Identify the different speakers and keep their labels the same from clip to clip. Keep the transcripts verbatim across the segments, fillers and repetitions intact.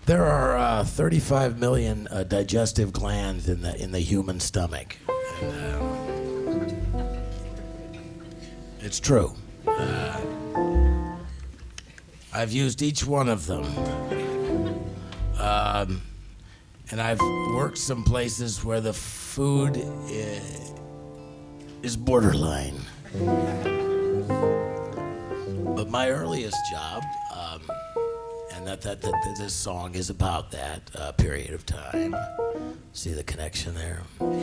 Speaker 1: There are uh, thirty-five million uh, digestive glands in the in the human stomach. And, uh, it's true. Uh, I've used each one of them. Um, and I've worked some places where the food is, is borderline. But my earliest job, um, and that, that, that this song is about that uh, period of time. See the connection there?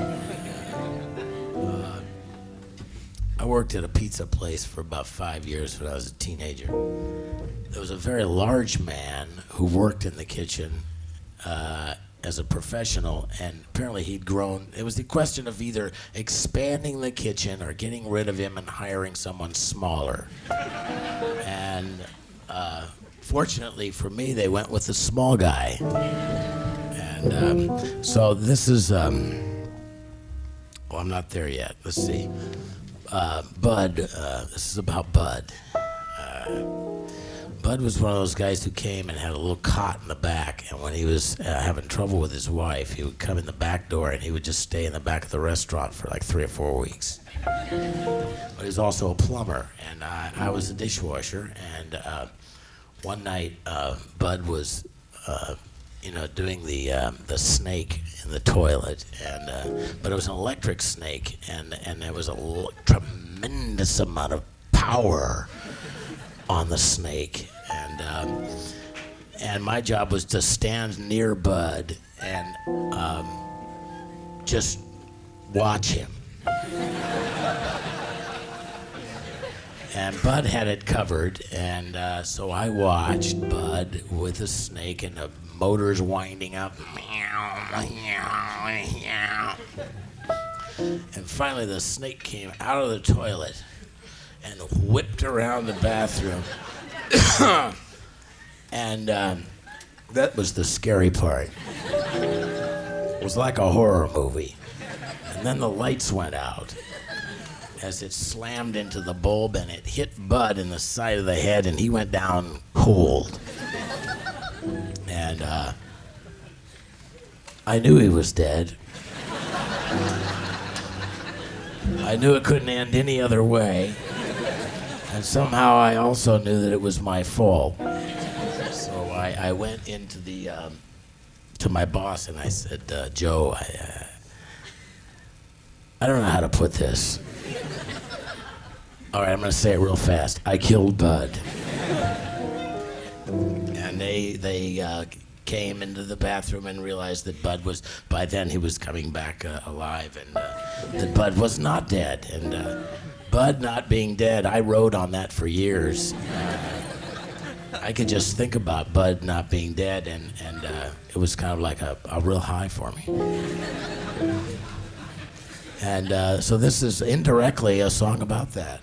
Speaker 1: Uh, I worked at a pizza place for about five years when I was a teenager. There was a very large man who worked in the kitchen uh, as a professional, and apparently he'd grown. It was the question of either expanding the kitchen or getting rid of him and hiring someone smaller. And uh, fortunately for me, they went with the small guy. And um, so this is, um, oh, I'm not there yet. Let's see. Uh, Bud, uh, this is about Bud. Uh, Bud was one of those guys who came and had a little cot in the back, and when he was uh, having trouble with his wife, he would come in the back door and he would just stay in the back of the restaurant for like three or four weeks. But he was also a plumber, and I, I was a dishwasher, and uh, one night uh, Bud was uh, you know, doing the um, the snake in the toilet, and uh, but it was an electric snake, and and there was a l- tremendous amount of power on the snake, and um, and my job was to stand near Bud and um, just watch him. And Bud had it covered, and uh, so I watched Bud with the snake and the motors winding up. And finally the snake came out of the toilet and whipped around the bathroom. And um, that was the scary part. It was like a horror movie. And then the lights went out as it slammed into the bulb, and it hit Bud in the side of the head, and he went down cold. And uh, I knew he was dead. I knew it couldn't end any other way. And somehow I also knew that it was my fault. So I, I went into the um, to my boss and I said, uh, Joe, I, uh, I don't know how to put this. All right, I'm going to say it real fast. I killed Bud. And they they uh, came into the bathroom and realized that Bud was, by then he was coming back uh, alive, and uh, that Bud was not dead. And uh, Bud not being dead, I wrote on that for years. Uh, I could just think about Bud not being dead, and, and uh, it was kind of like a, a real high for me. And uh, so this is indirectly a song about that.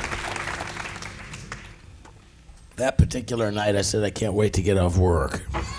Speaker 1: That particular night, I said, I can't wait to get off work.